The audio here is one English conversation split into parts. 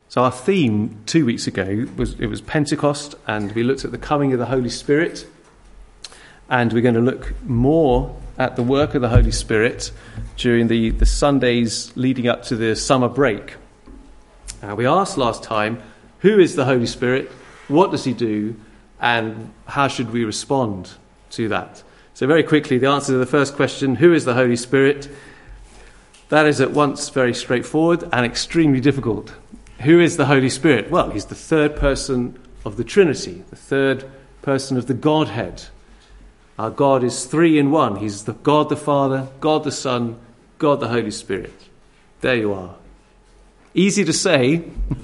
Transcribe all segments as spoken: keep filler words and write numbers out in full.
So our theme two weeks ago was it was Pentecost, and we looked at the coming of the Holy Spirit, and we're going to look more at the work of the Holy Spirit during the, the Sundays leading up to the summer break. Uh, we asked last time, who is the Holy Spirit? What does he do? And how should we respond to that? So very quickly, the answer to the first question, who is the Holy Spirit? That is at once very straightforward and extremely difficult. Who is the Holy Spirit? Well, he's the third person of the Trinity, the third person of the Godhead. Our God is three in one. He's the God the Father, God the Son, God the Holy Spirit. There you are. Easy to say,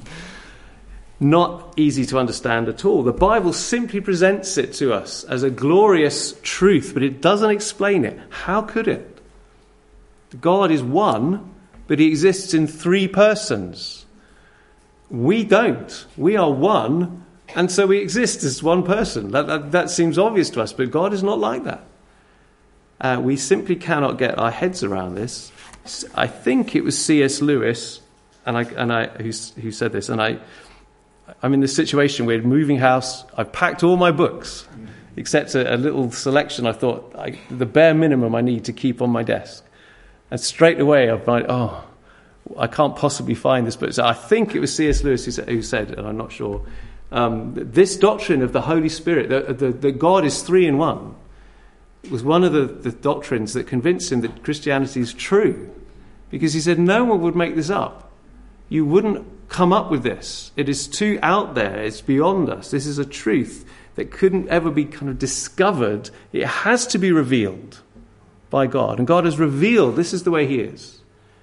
not easy to understand at all. The Bible simply presents it to us as a glorious truth, but it doesn't explain it. How could it? God is one, but he exists in three persons. We don't. We are one, and so we exist as one person. That, that, that seems obvious to us, but God is not like that. Uh, we simply cannot get our heads around this. I think it was C S Lewis and I, and I, who, who said this, and I, I'm in this situation where moving house, I've packed all my books, except a, a little selection I thought, I, the bare minimum I need to keep on my desk. And straight away I'm like, oh, I can't possibly find this book. So I think it was C S Lewis who said, who said and I'm not sure, um, this doctrine of the Holy Spirit, that the, the God is three in one, was one of the, the doctrines that convinced him that Christianity is true. Because he said no one would make this up. You wouldn't come up with this. It is too out there. It's beyond us. This is a truth that couldn't ever be kind of discovered. It has to be revealed by God. And God has revealed this is the way he is.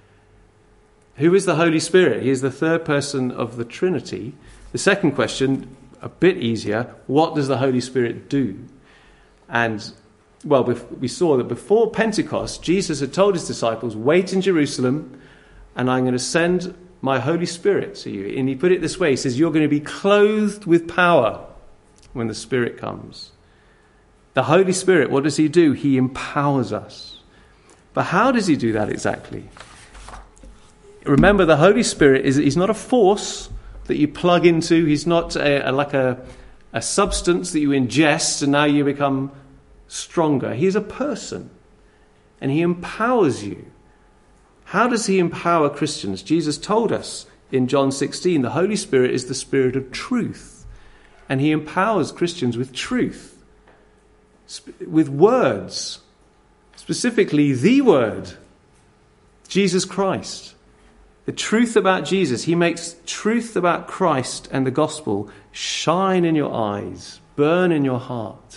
Who is the Holy Spirit? He is the third person of the Trinity. The second question, a bit easier, what does the Holy Spirit do? And, well, we saw that before Pentecost, Jesus had told his disciples, wait in Jerusalem, and I'm going to send my Holy Spirit to you. And he put it this way, he says, you're going to be clothed with power when the Spirit comes. The Holy Spirit, what does he do? He empowers us. But how does he do that exactly? Remember, the Holy Spirit is he's not a force that you plug into. He's not a, a, like a, a substance that you ingest and now you become stronger. He's a person, and he empowers you. How does he empower Christians? Jesus told us in John sixteen, the Holy Spirit is the Spirit of truth, and he empowers Christians with truth, with words, specifically the word, Jesus Christ. The truth about Jesus, he makes truth about Christ and the gospel shine in your eyes, burn in your heart.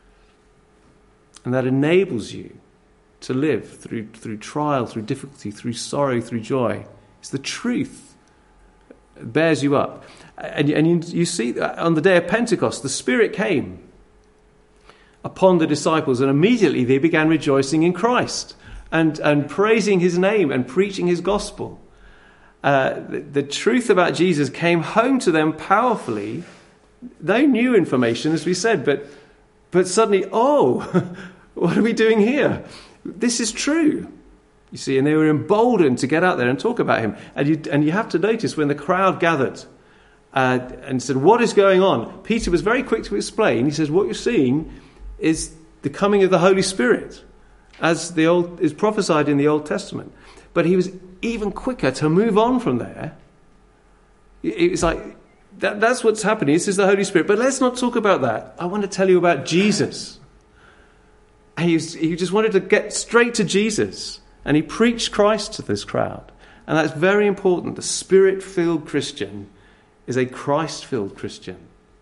And that enables you to live through, through trial, through difficulty, through sorrow, through joy. It's the truth that bears you up. And, and you, you see on the day of Pentecost, the Spirit came upon the disciples, and immediately they began rejoicing in Christ and, and praising his name and preaching his gospel. Uh, the, the truth about Jesus came home to them powerfully. They knew information, as we said, but but suddenly, oh, what are we doing here? This is true, you see, and they were emboldened to get out there and talk about him. And you and you have to notice when the crowd gathered uh, and said, "What is going on?" Peter was very quick to explain. He says, "What you're seeing is the coming of the Holy Spirit, as the old is prophesied in the Old Testament." But he was even quicker to move on from there. It's like, that, that's what's happening. This is the Holy Spirit. But let's not talk about that. I want to tell you about Jesus. And he, was, he just wanted to get straight to Jesus. And he preached Christ to this crowd. And that's very important. The Spirit-filled Christian is a Christ-filled Christian.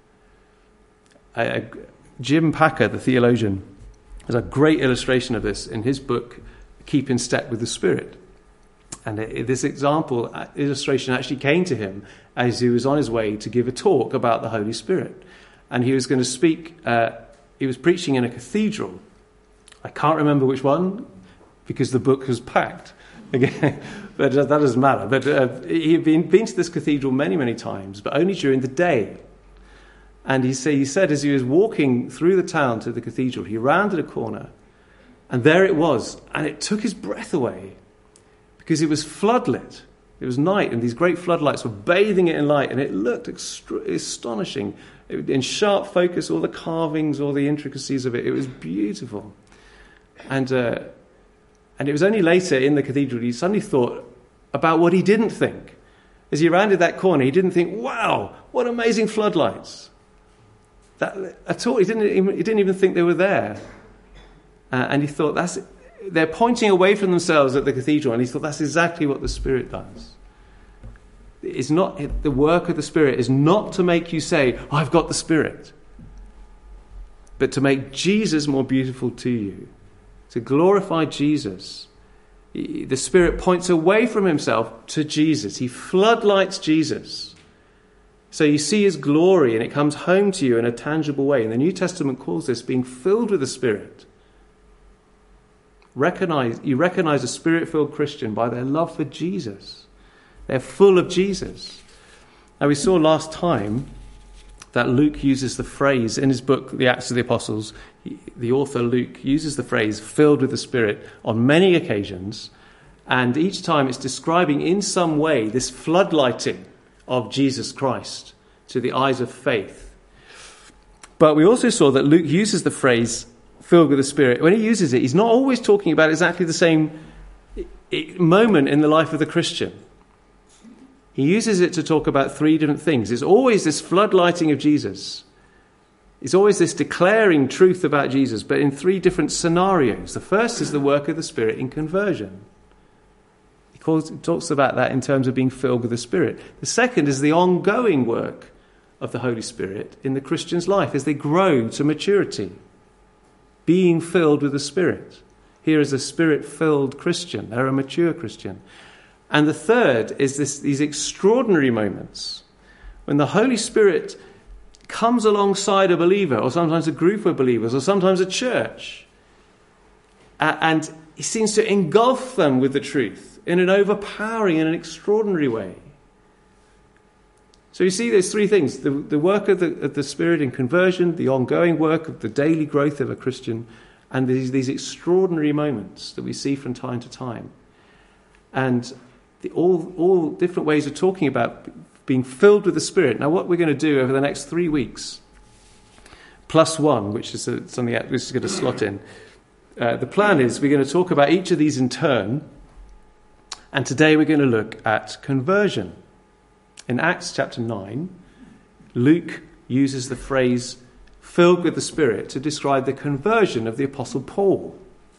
I, I, Jim Packer, the theologian, has a great illustration of this in his book, Keep in Step with the Spirit. And this example, illustration actually came to him as he was on his way to give a talk about the Holy Spirit. And he was going to speak, uh, he was preaching in a cathedral. I can't remember which one, because the book was packed. Again, but that doesn't matter. But uh, he had been, been to this cathedral many, many times, but only during the day. And he, say, he said as he was walking through the town to the cathedral, he rounded a corner, and there it was. And it took his breath away, because it was floodlit It was night, and these great floodlights were bathing it in light, and it looked extra- astonishing. It, in sharp focus, all the carvings, all the intricacies of it. It was beautiful. And uh, and it was only later in the cathedral he suddenly thought about what he didn't think. As he rounded that corner, he didn't think, wow, what amazing floodlights. That, at all, he didn't even, he didn't even think they were there. Uh, and he thought, that's they're pointing away from themselves at the cathedral, and he thought that's exactly what the Spirit does. It's not, the work of the Spirit is not to make you say, oh, I've got the Spirit, but to make Jesus more beautiful to you, to glorify Jesus. The Spirit points away from himself to Jesus. He floodlights Jesus. So you see his glory, and it comes home to you in a tangible way. And the New Testament calls this being filled with the Spirit. Recognize, you recognize a Spirit-filled Christian by their love for Jesus. They're full of Jesus. Now, we saw last time that Luke uses the phrase in his book, The Acts of the Apostles. The author, Luke, uses the phrase filled with the Spirit on many occasions. And each time it's describing in some way this floodlighting of Jesus Christ to the eyes of faith. But we also saw that Luke uses the phrase filled with the Spirit. When he uses it, he's not always talking about exactly the same moment in the life of the Christian. He uses it to talk about three different things. It's always this floodlighting of Jesus. It's always this declaring truth about Jesus, but in three different scenarios. The first is the work of the Spirit in conversion. He calls, talks about that in terms of being filled with the Spirit. The second is the ongoing work of the Holy Spirit in the Christian's life as they grow to maturity, being filled with the Spirit. Here is a Spirit-filled Christian. They're a mature Christian. And the third is this, these extraordinary moments when the Holy Spirit comes alongside a believer, or sometimes a group of believers, or sometimes a church, and he seems to engulf them with the truth in an overpowering and an extraordinary way. So you see there's three things: the, the work of the, of the Spirit in conversion, the ongoing work of the daily growth of a Christian, and these, these extraordinary moments that we see from time to time. And the, all, all different ways of talking about being filled with the Spirit. Now, what we're going to do over the next three weeks, plus one, which is a, something that is going to slot in, uh, the plan is we're going to talk about each of these in turn, and today we're going to look at conversion. In Acts chapter nine, Luke uses the phrase filled with the Spirit to describe the conversion of the Apostle Paul.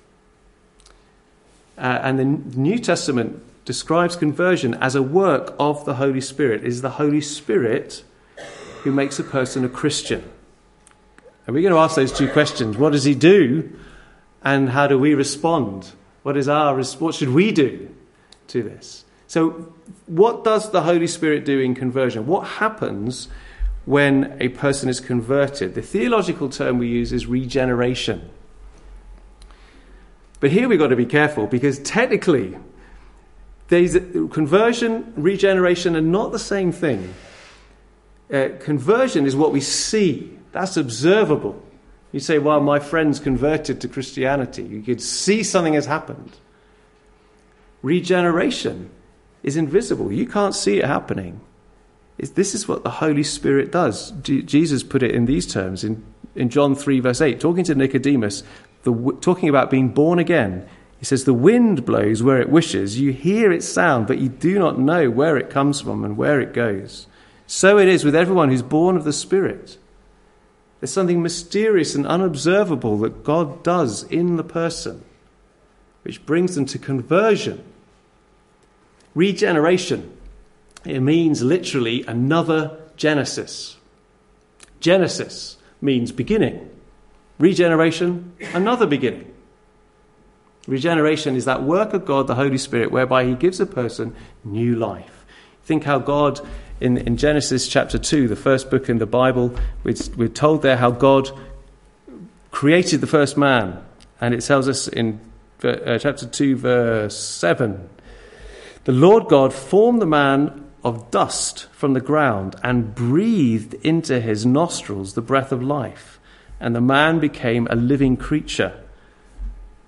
Uh, and the New Testament describes conversion as a work of the Holy Spirit. It is the Holy Spirit who makes a person a Christian. And we're going to ask those two questions. What does he do? And how do we respond? What is our, what should we do to this? So what does the Holy Spirit do in conversion? What happens when a person is converted? The theological term we use is regeneration. But here we've got to be careful, because technically there's conversion, regeneration are not the same thing. Uh, conversion is what we see. That's observable. You say, well, my friend's converted to Christianity. You could see something has happened. Regeneration is invisible. You can't see it happening. It's, this is what the Holy Spirit does. G- Jesus put it in these terms in, in John three, verse eight, talking to Nicodemus, the, talking about being born again. He says, the wind blows where it wishes. You hear its sound, but you do not know where it comes from and where it goes. So it is with everyone who's born of the Spirit. There's something mysterious and unobservable that God does in the person, which brings them to conversion. Regeneration, it means literally another Genesis. Genesis means beginning. Regeneration, another beginning. Regeneration is that work of God, the Holy Spirit, whereby he gives a person new life. Think how God, in, in Genesis chapter two, the first book in the Bible, we're, we're told there how God created the first man. And it tells us in uh, chapter two, verse seven, the Lord God formed the man of dust from the ground and breathed into his nostrils the breath of life, and the man became a living creature.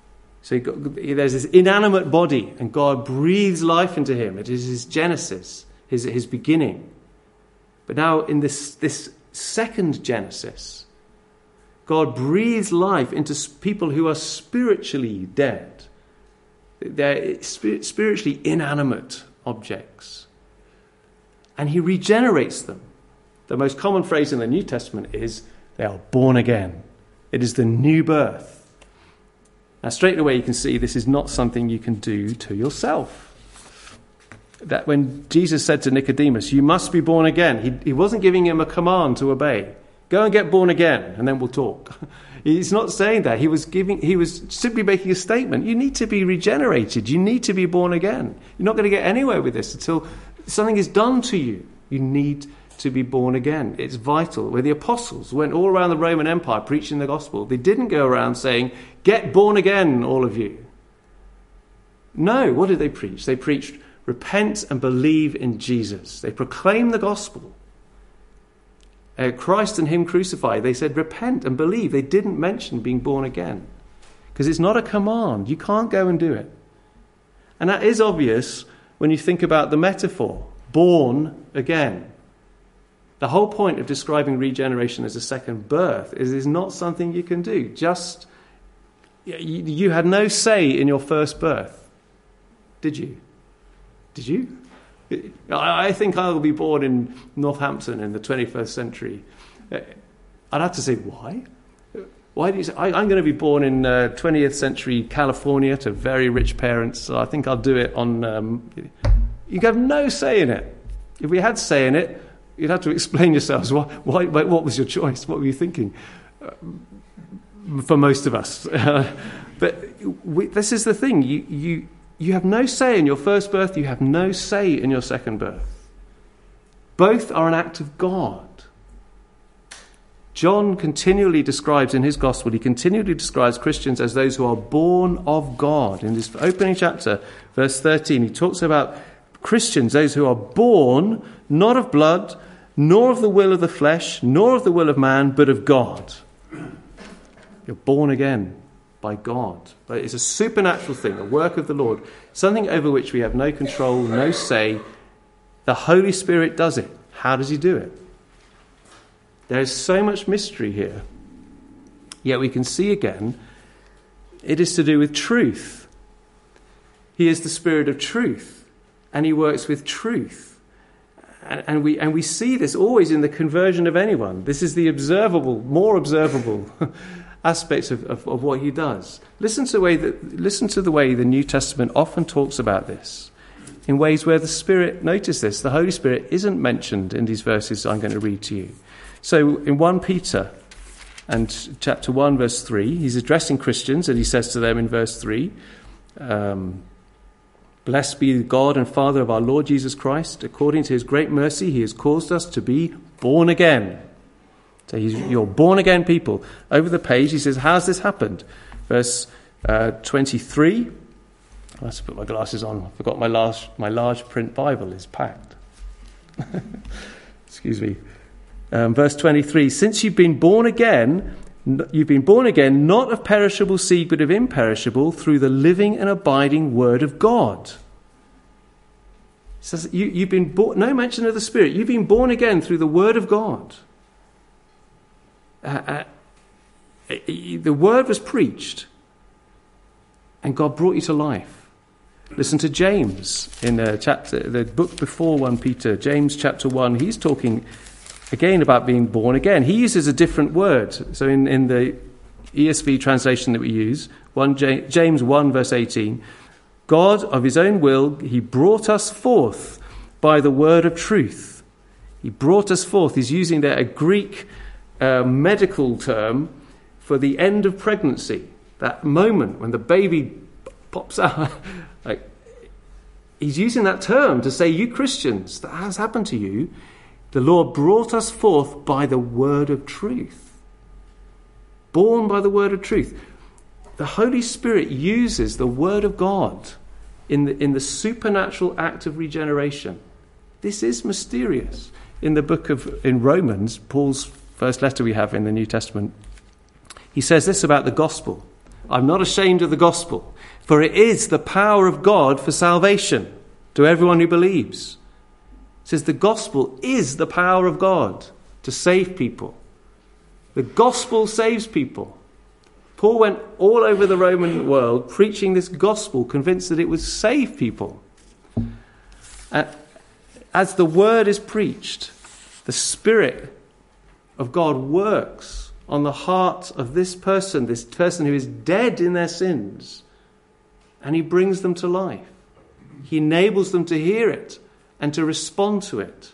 So got, there's this inanimate body, and God breathes life into him. It is his genesis, his, his beginning. But now in this, this second Genesis, God breathes life into people who are spiritually dead. They're spiritually inanimate objects. And he regenerates them. The most common phrase in the New Testament is, they are born again. It is the new birth. Now, straight away you can see this is not something you can do to yourself. That when Jesus said to Nicodemus, you must be born again, he, he wasn't giving him a command to obey. Go and get born again, and then we'll talk. He's not saying that. He was giving. He was simply making a statement. You need to be regenerated. You need to be born again. You're not going to get anywhere with this until something is done to you. You need to be born again. It's vital. Where the apostles went all around the Roman Empire preaching the gospel, they didn't go around saying, get born again, all of you. No, what did they preach? They preached, repent and believe in Jesus. They proclaimed the gospel. Uh, Christ and him crucified. They said, repent and believe. They didn't mention being born again. Because it's not a command. You can't go and do it. And that is obvious when you think about the metaphor, born again. The whole point of describing regeneration as a second birth is it's not something you can do. Just, you, you had no say in your first birth. Did you? Did you? I think I will be born in Northampton in the twenty-first century. I'd have to say, why? Why do you say, I, I'm going to be born in uh, twentieth century California to very rich parents, so I think I'll do it on... Um, you have no say in it. If we had say in it, you'd have to explain yourselves. Why, why, what was your choice? What were you thinking? Uh, for most of us. But we, this is the thing. You, you, you have no say in your first birth. You have no say in your second birth. Both are an act of God. John continually describes in his gospel, he continually describes Christians as those who are born of God. In this opening chapter, verse thirteen, he talks about Christians, those who are born not of blood, nor of the will of the flesh, nor of the will of man, but of God. You're born again by God. But it's a supernatural thing, a work of the Lord, something over which we have no control, no say. The Holy Spirit does it. How does he do it? There is so much mystery here. Yet we can see again, it is to do with truth. He is the Spirit of truth, and he works with truth. And, and we and we see this always in the conversion of anyone. This is the observable, more observable aspects of, of, of what he does. Listen to the way that listen to the way the New Testament often talks about this, in ways where the Spirit, notice this, the Holy Spirit isn't mentioned in these verses I'm going to read to you. So in First Peter and chapter one, verse three, he's addressing Christians, and he says to them in verse three, um, blessed be the God and Father of our Lord Jesus Christ. According to his great mercy, he has caused us to be born again. So he's, you're born again people. Over the page, he says, how's this happened? Verse uh, twenty-three. I have to put my glasses on. I forgot my large, my large print Bible is packed. Excuse me. Um, verse twenty-three, since you've been born again, you've been born again, not of perishable seed, but of imperishable, through the living and abiding word of God. It says you, you've been born, no mention of the Spirit. You've been born again through the word of God. Uh, uh, the word was preached, and God brought you to life. Listen to James in the chapter, the book before First Peter, James chapter one. He's talking again about being born again. He uses a different word. So in, in the E S V translation that we use, one, James one verse eighteen, God of his own will, he brought us forth by the word of truth. He brought us forth. He's using there a Greek uh, medical term for the end of pregnancy. That moment when the baby pops out. Like, he's using that term to say, you Christians, that has happened to you. The Lord brought us forth by the word of truth. Born by the word of truth. The Holy Spirit uses the word of God in the, in the supernatural act of regeneration. This is mysterious. In the book of, in Romans, Paul's first letter we have in the New Testament, he says this about the gospel. I'm not ashamed of the gospel. For it is the power of God for salvation to everyone who believes. It says the gospel is the power of God to save people. The gospel saves people. Paul went all over the Roman world preaching this gospel, convinced that it would save people. Uh, as the word is preached, the Spirit of God works on the heart of this person, this person who is dead in their sins, and he brings them to life. He enables them to hear it and to respond to it.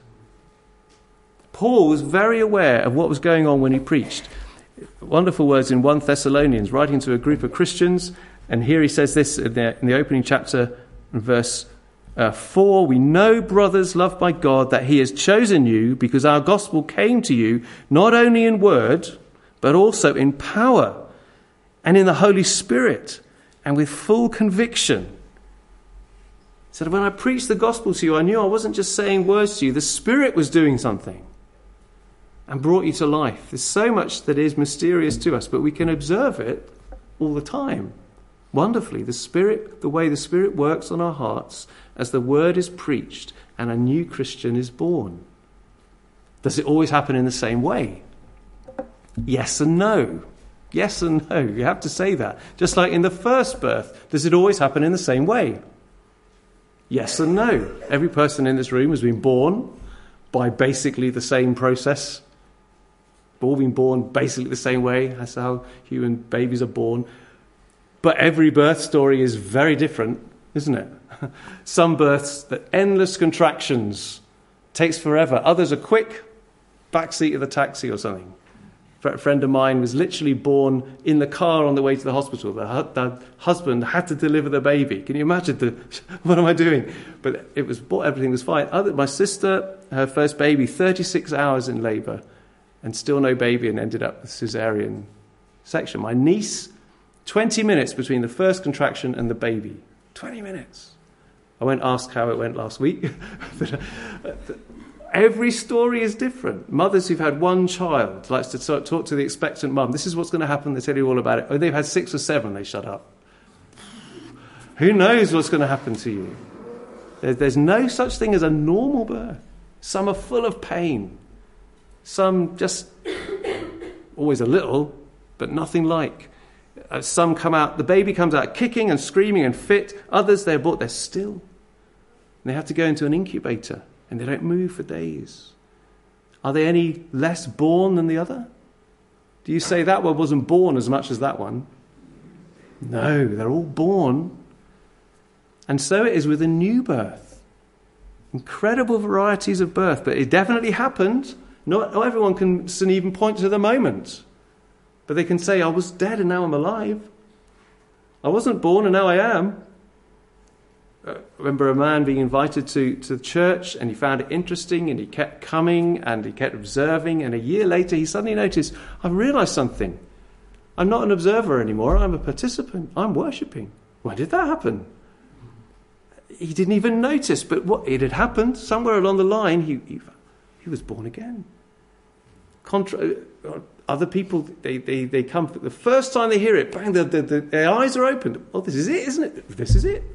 Paul was very aware of what was going on when he preached. Wonderful words in First Thessalonians, writing to a group of Christians, and here he says this in the, in the opening chapter, verse uh, four, "We know, brothers loved by God, that he has chosen you because our gospel came to you not only in word, but also in power and in the Holy Spirit and with full conviction." He said, when I preached the gospel to you, I knew I wasn't just saying words to you. The Spirit was doing something and brought you to life. There's so much that is mysterious to us, but we can observe it all the time. Wonderfully, the Spirit, the way the Spirit works on our hearts as the word is preached and a new Christian is born. Does it always happen in the same way? Yes and no. Yes and no. You have to say that. Just like in the first birth, does it always happen in the same way? Yes and no. Every person in this room has been born by basically the same process. We've all been born basically the same way. That's how human babies are born. But every birth story is very different, isn't it? Some births, the endless contractions, takes forever. Others are quick, backseat of the taxi or something. A friend of mine was literally born in the car on the way to the hospital. The, hu- the husband had to deliver the baby. Can you imagine the, what am I doing? But it was, everything was fine. Other, my sister, her first baby, thirty-six hours in labour and still no baby, and ended up with caesarean section. My niece, twenty minutes between the first contraction and the baby. twenty minutes. I won't ask how it went last week. Every story is different. Mothers who've had one child likes to talk, talk to the expectant mum. This is what's going to happen. They tell you all about it. Oh, they've had six or seven. They shut up. Who knows what's going to happen to you? There, there's no such thing as a normal birth. Some are full of pain. Some just always a little, but nothing like. Uh, some come out, the baby comes out kicking and screaming and fit. Others, they're brought, they're still. And they have to go into an incubator. And they don't move for days. Are they any less born than the other? Do you say that one wasn't born as much as that one? No, they're all born. And so it is with a new birth. Incredible varieties of birth, but it definitely happened. Not, not everyone can even point to the moment. But they can say, I was dead and now I'm alive. I wasn't born and now I am. I remember a man being invited to, to the church, and he found it interesting, and he kept coming and he kept observing, and a year later he suddenly noticed, I've realised something. I'm not an observer anymore, I'm a participant. I'm worshipping. When did that happen? He didn't even notice, but what it had happened somewhere along the line. He he, he was born again. Contra- other people, they, they, they come, the first time they hear it, bang, the, the, the, their eyes are opened. Oh, this is it, isn't it? This is it.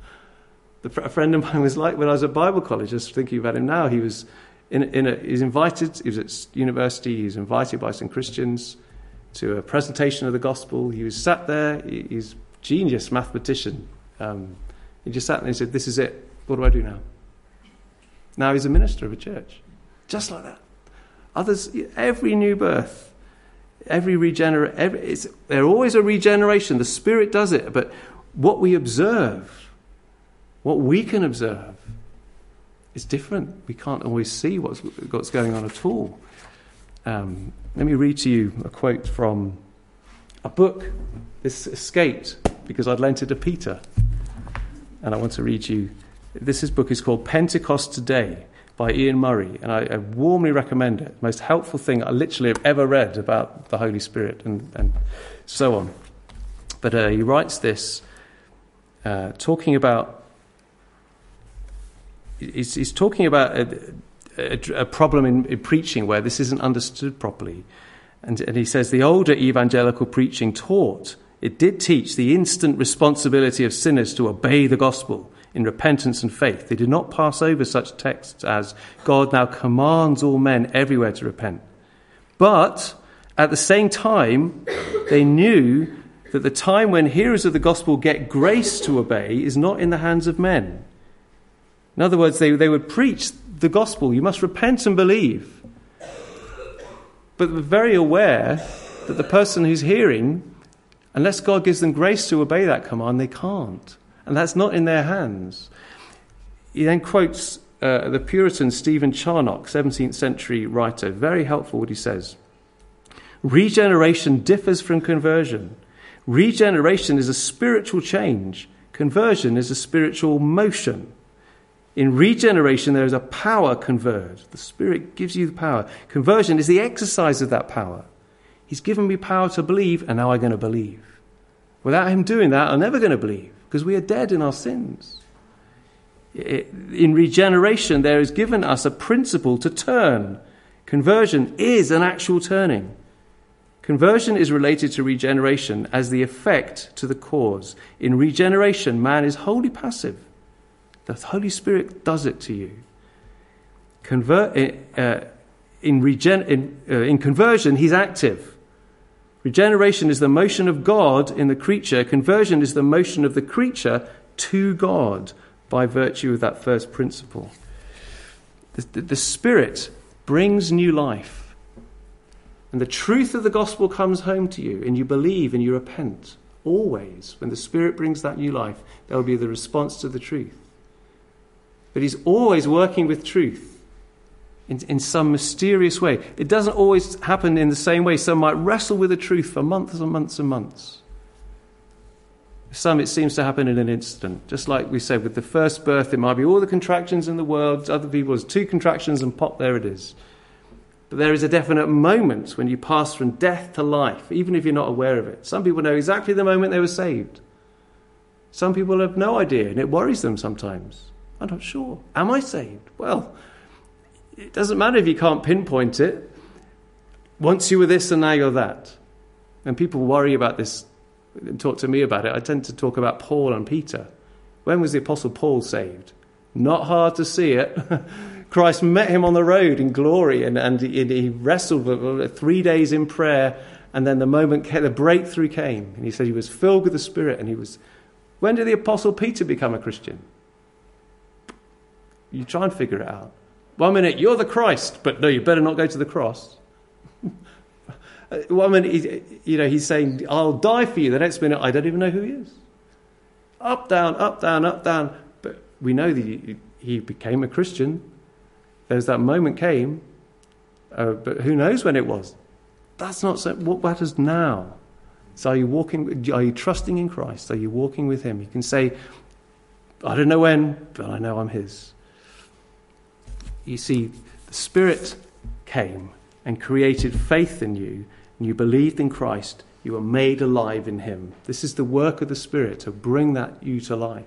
A friend of mine was like, when I was at Bible college, just thinking about him now, he was in, in a, he's invited, he was at university, he was invited by some Christians to a presentation of the gospel. He was sat there, he, he's a genius mathematician. Um, he just sat there and he said, this is it, what do I do now? Now he's a minister of a church. Just like that. Others, every new birth, every regenerate, every, it's, there's always a regeneration. The Spirit does it, but what we observe, what we can observe is different. We can't always see what's, what's going on at all. Um, let me read to you a quote from a book. This escaped because I'd lent it to Peter. And I want to read you. This book is called Pentecost Today by Ian Murray. And I, I warmly recommend it. Most helpful thing I literally have ever read about the Holy Spirit and, and so on. But uh, he writes this uh, talking about He's, he's talking about a, a, a problem in, in preaching where this isn't understood properly. And, and he says the older evangelical preaching taught It did teach the instant responsibility of sinners to obey the gospel in repentance and faith. They did not pass over such texts as God now commands all men everywhere to repent. But at the same time, they knew that the time when hearers of the gospel get grace to obey is not in the hands of men. In other words, they, they would preach the gospel. You must repent and believe. But they're very aware that the person who's hearing, unless God gives them grace to obey that command, they can't. And that's not in their hands. He then quotes uh, the Puritan Stephen Charnock, seventeenth century writer. Very helpful what he says. Regeneration differs from conversion. Regeneration is a spiritual change. Conversion is a spiritual motion. In regeneration, there is a power conferred. The Spirit gives you the power. Conversion is the exercise of that power. He's given me power to believe, and now I'm going to believe. Without him doing that, I'm never going to believe, because we are dead in our sins. In regeneration, there is given us a principle to turn. Conversion is an actual turning. Conversion is related to regeneration as the effect to the cause. In regeneration, man is wholly passive. The Holy Spirit does it to you. Convert, uh, in, regen, in, uh, in conversion, he's active. Regeneration is the motion of God in the creature. Conversion is the motion of the creature to God by virtue of that first principle. The, the, the Spirit brings new life. And the truth of the gospel comes home to you, and you believe and you repent. Always, when the Spirit brings that new life, there will be the response to the truth. But he's always working with truth in, in some mysterious way. It doesn't always happen in the same way. Some might wrestle with the truth for months and months and months. Some, it seems to happen in an instant. Just like we said, with the first birth, it might be all the contractions in the world. Other people, it's two contractions and pop, there it is. But there is a definite moment when you pass from death to life, even if you're not aware of it. Some people know exactly the moment they were saved. Some people have no idea, and it worries them sometimes. I'm not sure. Am I saved? Well, it doesn't matter if you can't pinpoint it. Once you were this and now you're that. And people worry about this and talk to me about it. I tend to talk about Paul and Peter. When was the Apostle Paul saved? Not hard to see it. Christ met him on the road in glory, and, and he, he wrestled for three days in prayer, and then the moment came, the breakthrough came. And he said he was filled with the Spirit, and he was... When did the Apostle Peter become a Christian? You try and figure it out. One minute, you're the Christ, but no, you better not go to the cross. One minute, he, you know, he's saying, I'll die for you. The next minute, I don't even know who he is. Up, down, up, down, up, down. But we know that he, he became a Christian. There's that moment came, uh, but who knows when it was? That's not so. What matters now? So are you walking, are you trusting in Christ? Are you walking with him? You can say, I don't know when, but I know I'm his. You see, the Spirit came and created faith in you, and you believed in Christ. You were made alive in him. This is the work of the Spirit, to bring that you to life.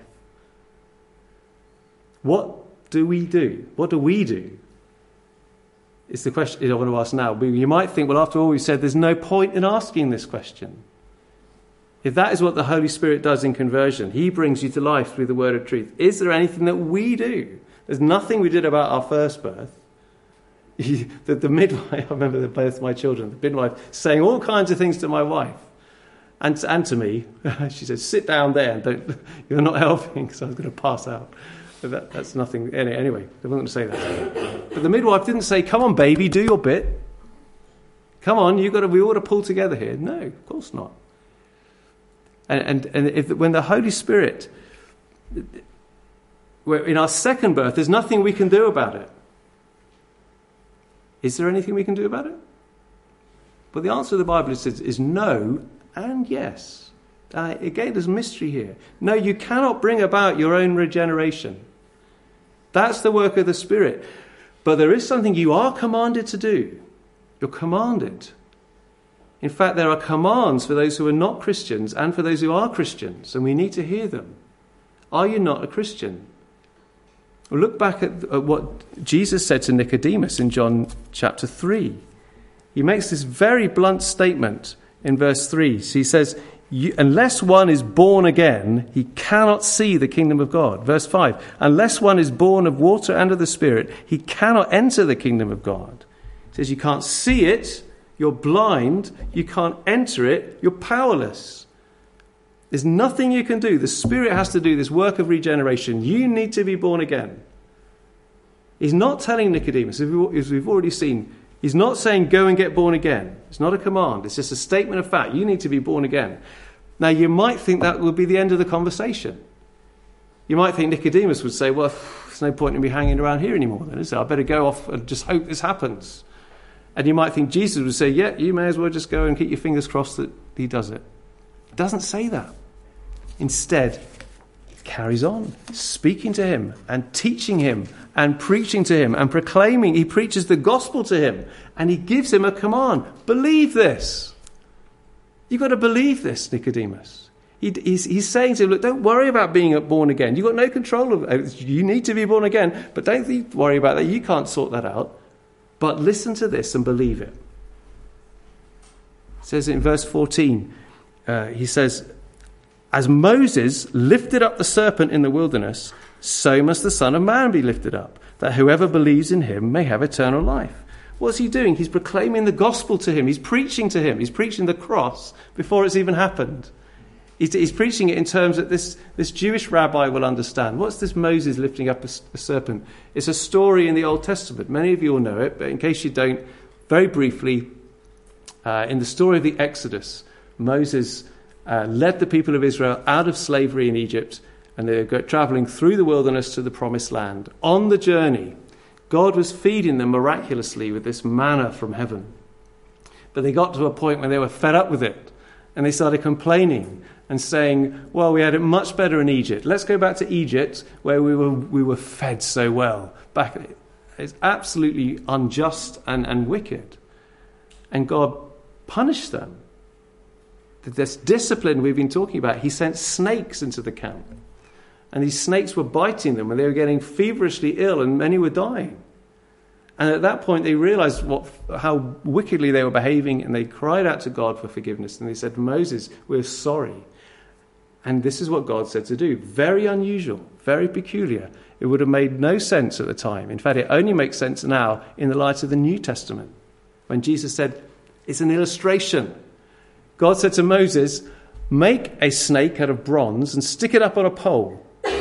What do we do? What do we do? It's the question I want to ask now. You might think, well, after all we've said, there's no point in asking this question. If that is what the Holy Spirit does in conversion, he brings you to life through the word of truth. Is there anything that we do? There's nothing we did about our first birth. the, the midwife, I remember the birth of my children, the midwife saying all kinds of things to my wife and, and to me. She said, sit down there and don't, you're not helping, because I was going to pass out. But that, that's nothing. Anyway, I wasn't going to say that. But the midwife didn't say, come on, baby, do your bit. Come on, you got to, we ought to pull together here. No, of course not. And, and, and if, when the Holy Spirit... in our second birth, there's nothing we can do about it. Is there anything we can do about it? Well, the answer to the Bible is, is no and yes. Uh, again, there's mystery here. No, you cannot bring about your own regeneration. That's the work of the Spirit. But there is something you are commanded to do. You're commanded. In fact, there are commands for those who are not Christians and for those who are Christians, and we need to hear them. Are you not a Christian? Well, look back at, at what Jesus said to Nicodemus in John chapter three. He makes this very blunt statement in verse three. So he says, You, unless one is born again, he cannot see the kingdom of God. Verse five, unless one is born of water and of the Spirit, he cannot enter the kingdom of God. It says you can't see it, you're blind, you can't enter it, you're powerless. There's nothing you can do. The Spirit has to do this work of regeneration. You need to be born again. He's not telling Nicodemus, as we've already seen, he's not saying go and get born again. It's not a command. It's just a statement of fact. You need to be born again. Now, you might think that would be the end of the conversation. You might think Nicodemus would say, well, there's no point in me hanging around here anymore then, is there? I better go off and just hope this happens. And you might think Jesus would say, yeah, you may as well just go and keep your fingers crossed that he does it. It doesn't say that. Instead, carries on speaking to him and teaching him and preaching to him and proclaiming. He preaches the gospel to him and he gives him a command. Believe this. You've got to believe this, Nicodemus. He, he's, he's saying to him, look, don't worry about being born again. You've got no control of it. You need to be born again, but don't think, worry about that. You can't sort that out. But listen to this and believe it. It says in verse fourteen, uh, he says, as Moses lifted up the serpent in the wilderness, so must the Son of Man be lifted up, that whoever believes in him may have eternal life. What's he doing? He's proclaiming the gospel to him. He's preaching to him. He's preaching the cross before it's even happened. He's, he's preaching it in terms that this, this Jewish rabbi will understand. What's this Moses lifting up a, a serpent? It's a story in the Old Testament. Many of you will know it, but in case you don't, very briefly, uh, in the story of the Exodus, Moses uh, led the people of Israel out of slavery in Egypt, and they were traveling through the wilderness to the promised land. On the journey, God was feeding them miraculously with this manna from heaven. But they got to a point where they were fed up with it, and they started complaining and saying, well, we had it much better in Egypt. Let's go back to Egypt where we were we were fed so well. Back, it's absolutely unjust and, and wicked. And God punished them. This discipline we've been talking about, he sent snakes into the camp. And these snakes were biting them and they were getting feverishly ill and many were dying. And at that point they realized what, how wickedly they were behaving, and they cried out to God for forgiveness. And they said, Moses, we're sorry. And this is what God said to do. Very unusual, very peculiar. It would have made no sense at the time. In fact, it only makes sense now in the light of the New Testament, when Jesus said, it's an illustration. God said to Moses, make a snake out of bronze and stick it up on a pole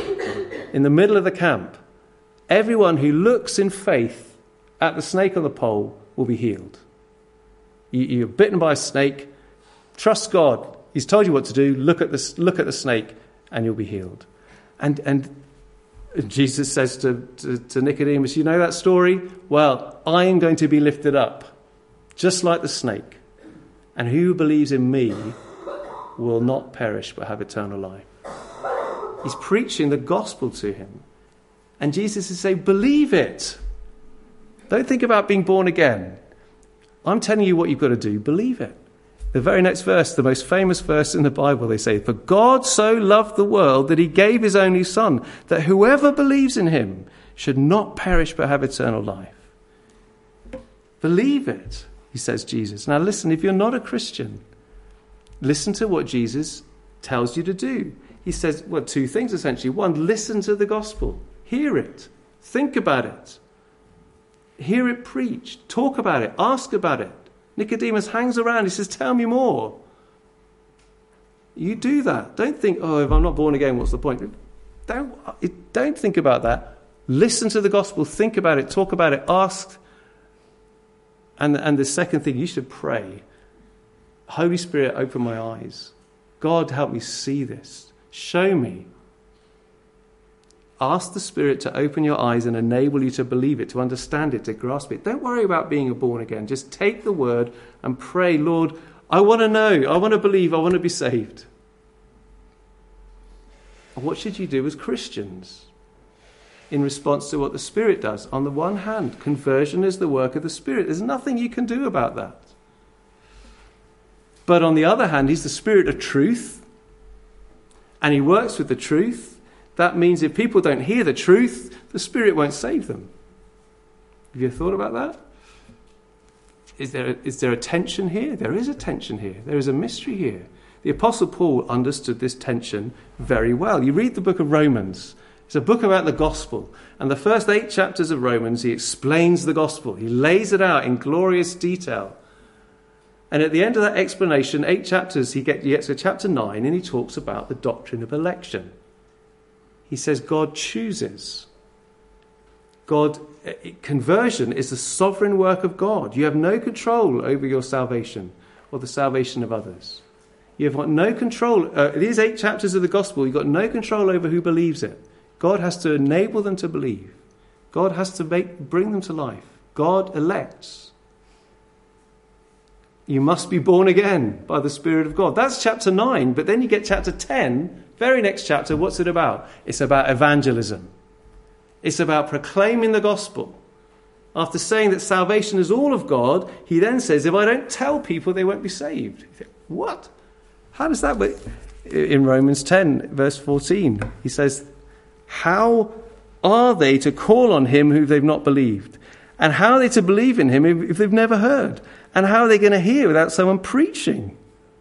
in the middle of the camp. Everyone who looks in faith at the snake on the pole will be healed. You, you're bitten by a snake, trust God. He's told you what to do. Look at the, look at the snake and you'll be healed. And, and Jesus says to, to, to Nicodemus, you know that story? Well, I am going to be lifted up, just like the snake. And who believes in me will not perish but have eternal life. He's preaching the gospel to him. And Jesus is saying, believe it. Don't think about being born again. I'm telling you what you've got to do. Believe it. The very next verse, the most famous verse in the Bible, they say, for God so loved the world that he gave his only Son, that whoever believes in him should not perish but have eternal life. Believe it, he says, Jesus. Now listen, if you're not a Christian, listen to what Jesus tells you to do. He says, well, two things essentially. One, listen to the gospel. Hear it. Think about it. Hear it preached. Talk about it. Ask about it. Nicodemus hangs around. He says, tell me more. You do that. Don't think, oh, if I'm not born again, what's the point? Don't, don't think about that. Listen to the gospel. Think about it. Talk about it. Ask. And, and the second thing, you should pray. Holy Spirit, open my eyes. God, help me see this. Show me. Ask the Spirit to open your eyes and enable you to believe it, to understand it, to grasp it. Don't worry about being born again. Just take the word and pray, Lord, I want to know, I want to believe, I want to be saved. What should you do as Christians in response to what the Spirit does? On the one hand, conversion is the work of the Spirit. There's nothing you can do about that. But on the other hand, he's the Spirit of truth, and he works with the truth. That means if people don't hear the truth, the Spirit won't save them. Have you thought about that? Is there a, is there a tension here? There is a tension here. There is a mystery here. The Apostle Paul understood this tension very well. You read the book of Romans. It's a book about the gospel. And the first eight chapters of Romans, he explains the gospel. He lays it out in glorious detail. And at the end of that explanation, eight chapters, he gets, he gets to chapter nine, and he talks about the doctrine of election. He says God chooses. God, conversion is the sovereign work of God. You have no control over your salvation or the salvation of others. You have got no control. Uh, these eight chapters of the gospel, you've got no control over who believes it. God has to enable them to believe. God has to make, bring them to life. God elects. You must be born again by the Spirit of God. That's chapter nine. But then you get chapter ten, very next chapter. What's it about? It's about evangelism. It's about proclaiming the gospel. After saying that salvation is all of God, he then says, if I don't tell people, they won't be saved. You think, what? How does that work? In Romans ten, verse fourteen, he says, how are they to call on him who they've not believed? And how are they to believe in him if they've never heard? And how are they going to hear without someone preaching?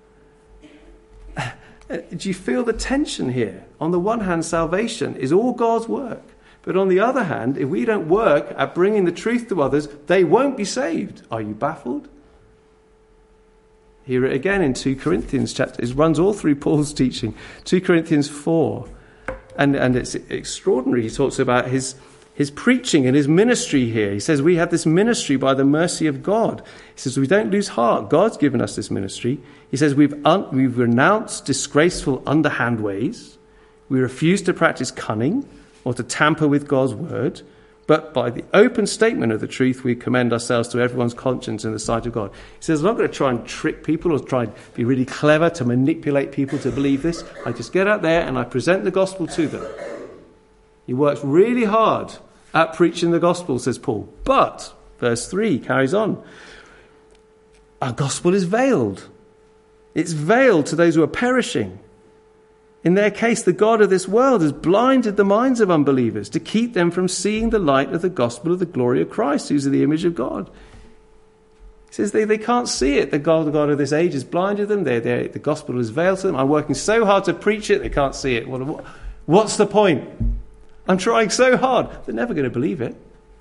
Do you feel the tension here? On the one hand, salvation is all God's work. But on the other hand, if we don't work at bringing the truth to others, they won't be saved. Are you baffled? Hear it again in Second Corinthians chapter. It runs all through Paul's teaching. Second Corinthians four. And, and it's extraordinary. He talks about his, his preaching and his ministry here. He says, we have this ministry by the mercy of God. He says, we don't lose heart. God's given us this ministry. He says, we've, un- we've renounced disgraceful underhand ways. We refuse to practice cunning or to tamper with God's word. But by the open statement of the truth, we commend ourselves to everyone's conscience in the sight of God. He says, I'm not going to try and trick people or try and be really clever to manipulate people to believe this. I just get out there and I present the gospel to them. He works really hard at preaching the gospel, says Paul. But, verse three carries on, our gospel is veiled. It's veiled to those who are perishing. In their case, the God of this world has blinded the minds of unbelievers to keep them from seeing the light of the gospel of the glory of Christ, who's the image of God. He says they, they can't see it. The God, the God of this age has blinded them. They're, they're, the gospel is veiled to them. I'm working so hard to preach it, they can't see it. What, what, what's the point? I'm trying so hard. They're never going to believe it.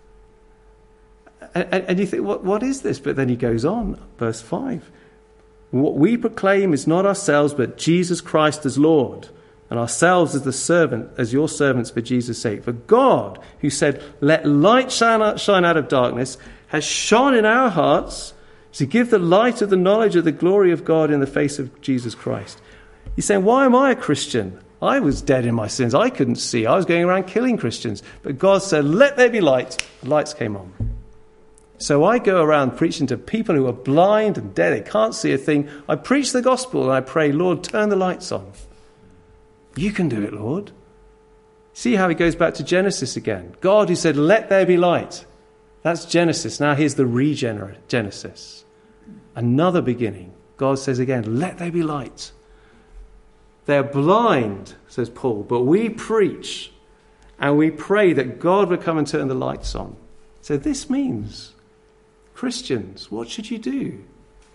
And, and, and you think, what, what is this? But then he goes on, verse five. What we proclaim is not ourselves, but Jesus Christ as Lord, and ourselves as the servant, as your servants for Jesus' sake. For God, who said, let light shine out, shine out of darkness, has shone in our hearts to give the light of the knowledge of the glory of God in the face of Jesus Christ. He's saying, why am I a Christian? I was dead in my sins. I couldn't see. I was going around killing Christians. But God said, let there be light. The lights came on. So I go around preaching to people who are blind and dead. They can't see a thing. I preach the gospel and I pray, Lord, turn the lights on. You can do it, Lord. See how he goes back to Genesis again. God who said, let there be light. That's Genesis. Now here's the regenerate Genesis. Another beginning. God says again, let there be light. They're blind, says Paul, but we preach and we pray that God would come and turn the lights on. So this means, Christians, what should you do?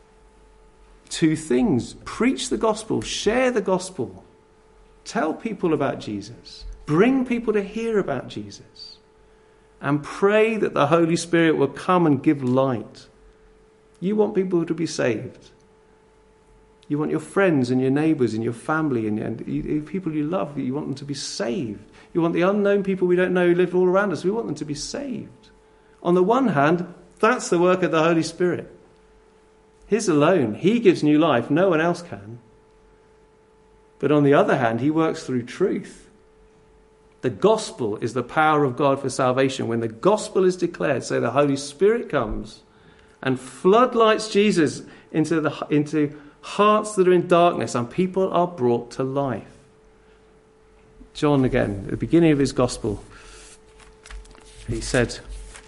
Two things. Preach the gospel. Share the gospel. Tell people about Jesus. Bring people to hear about Jesus. And pray that the Holy Spirit will come and give light. You want people to be saved. You want your friends and your neighbours and your family and, and you, people you love, you want them to be saved. You want the unknown people we don't know who live all around us, we want them to be saved. On the one hand, that's the work of the Holy Spirit. His alone. He gives new life. No one else can. But on the other hand, he works through truth. The gospel is the power of God for salvation. When the gospel is declared, so the Holy Spirit comes and floodlights Jesus into the into hearts that are in darkness, and people are brought to life. John again, at the beginning of his gospel, he said,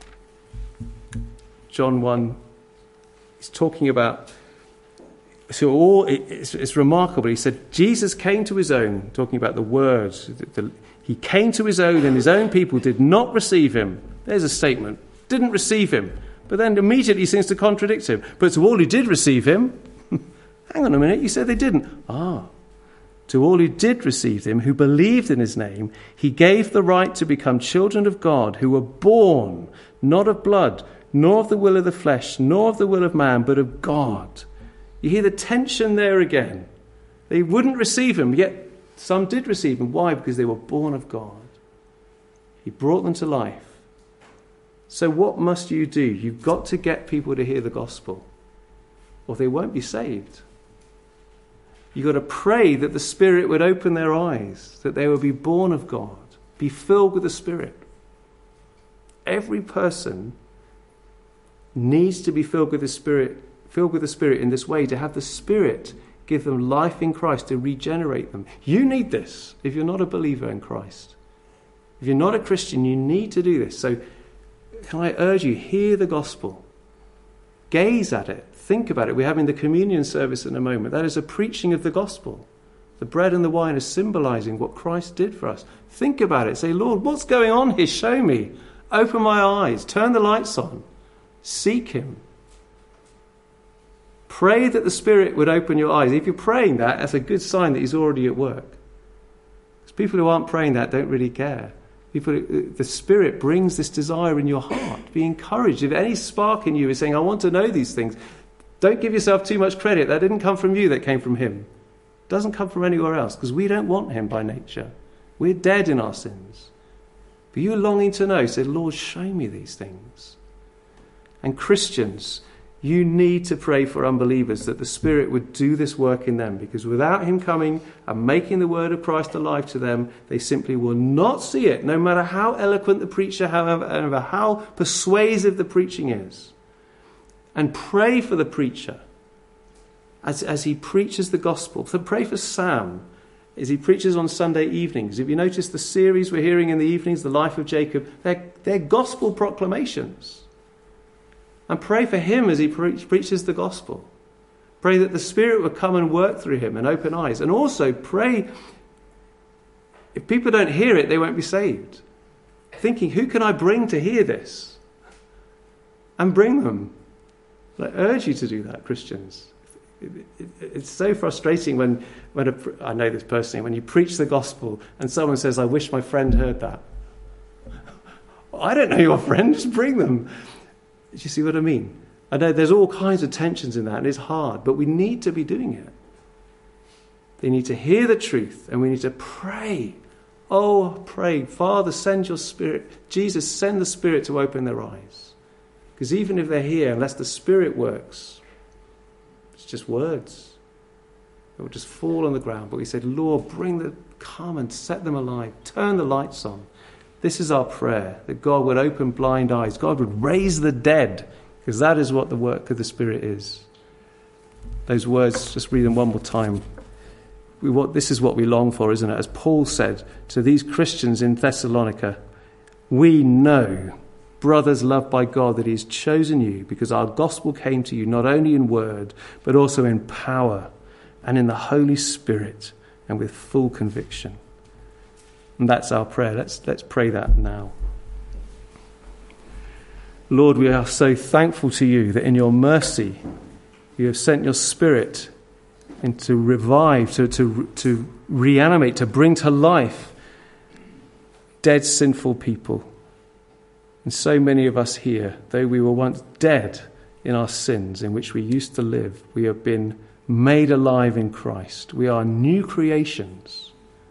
John one, he's talking about, so all it's, it's remarkable. He said, Jesus came to his own, talking about the words. The, the, he came to his own, and his own people did not receive him. There's a statement. Didn't receive him. But then immediately he seems to contradict him. But to all who did receive him, Hang on a minute, you said they didn't. Ah. To all who did receive him, who believed in his name, he gave the right to become children of God, who were born not of blood, nor of the will of the flesh, nor of the will of man, but of God. You hear the tension there again. They wouldn't receive him, yet some did receive him. Why? Because they were born of God. He brought them to life. So what must you do? You've got to get people to hear the gospel, or they won't be saved. You've got to pray that the Spirit would open their eyes, that they would be born of God, be filled with the Spirit. Every person needs to be filled with the Spirit, filled with the Spirit in this way, to have the Spirit give them life in Christ, to regenerate them. You need this if you're not a believer in Christ. If you're not a Christian, you need to do this. So can I urge you, hear the gospel. Gaze at it. Think about it. We're having the communion service in a moment. That is a preaching of the gospel. The bread and the wine are symbolizing what Christ did for us. Think about it. Say, Lord, what's going on here? Show me. Open my eyes. Turn the lights on. Seek him. Pray that the Spirit would open your eyes. If you're praying that, that's a good sign that he's already at work. Because people who aren't praying that don't really care. People, the Spirit brings this desire in your heart. Be encouraged. If any spark in you is saying, I want to know these things, don't give yourself too much credit. That didn't come from you, that came from him. It doesn't come from anywhere else, because we don't want him by nature. We're dead in our sins. But you're longing to know. Say, Lord, show me these things. And Christians, you need to pray for unbelievers that the Spirit would do this work in them, because without him coming and making the word of Christ alive to them, they simply will not see it, no matter how eloquent the preacher, however how persuasive the preaching is. And pray for the preacher as, as he preaches the gospel. So pray for Sam as he preaches on Sunday evenings. If you notice the series we're hearing in the evenings, the life of Jacob, they're, they're gospel proclamations. And pray for him as he pre- preaches the gospel. Pray that the Spirit would come and work through him and open eyes. And also pray, if people don't hear it, they won't be saved. Thinking, who can I bring to hear this? And bring them. I urge you to do that, Christians. It, it, it's so frustrating when, when a, I know this personally, when you preach the gospel and someone says, I wish my friend heard that. Well, I don't know your friend, just bring them. Do you see what I mean? I know there's all kinds of tensions in that, and it's hard, but we need to be doing it. They need to hear the truth, and we need to pray. Oh, pray, Father, send your Spirit. Jesus, send the Spirit to open their eyes. Because even if they're here, unless the Spirit works, it's just words. It will just fall on the ground. But we said, Lord, bring the, come and set them alive. Turn the lights on. This is our prayer, that God would open blind eyes. God would raise the dead, because that is what the work of the Spirit is. Those words, just read them one more time. We want, this is what we long for, isn't it? As Paul said to these Christians in Thessalonica, we know, brothers loved by God, that he has chosen you, because our gospel came to you not only in word, but also in power and in the Holy Spirit and with full conviction. And that's our prayer. Let's, let's pray that now. Lord, we are so thankful to you that in your mercy you have sent your Spirit and to revive, to, to, to reanimate, to bring to life dead, sinful people. And so many of us here, though we were once dead in our sins in which we used to live, we have been made alive in Christ. We are new creations.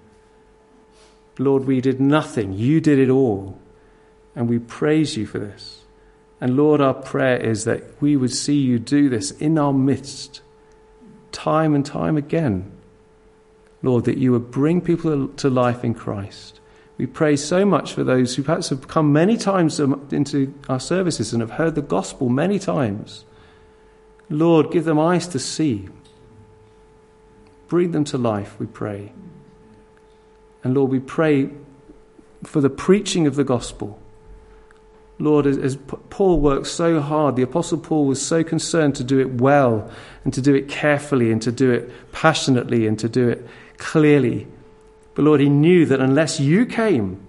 Lord, we did nothing. You did it all. And we praise you for this. And Lord, our prayer is that we would see you do this in our midst, time and time again. Lord, that you would bring people to life in Christ. We pray so much for those who perhaps have come many times into our services and have heard the gospel many times. Lord, give them eyes to see. Bring them to life, we pray. And Lord, we pray for the preaching of the gospel. Lord, as, as Paul worked so hard, the Apostle Paul was so concerned to do it well and to do it carefully and to do it passionately and to do it clearly. But Lord, he knew that unless you came,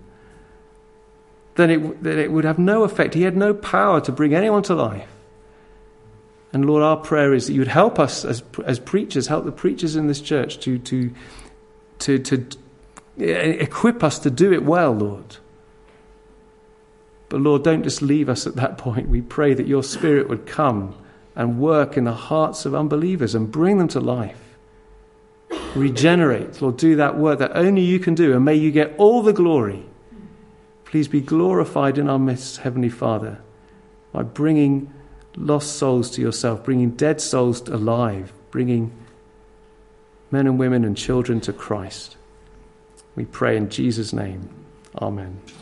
then it, that it would have no effect. He had no power to bring anyone to life. And Lord, our prayer is that you would help us as as preachers, help the preachers in this church to to to to equip us to do it well, Lord. But Lord, don't just leave us at that point. We pray that your Spirit would come and work in the hearts of unbelievers and bring them to life. Regenerate, Lord, do that work that only you can do, and may you get all the glory. Please be glorified in our midst, Heavenly Father, by bringing lost souls to yourself, bringing dead souls alive, bringing men and women and children to Christ. We pray in Jesus' name. Amen.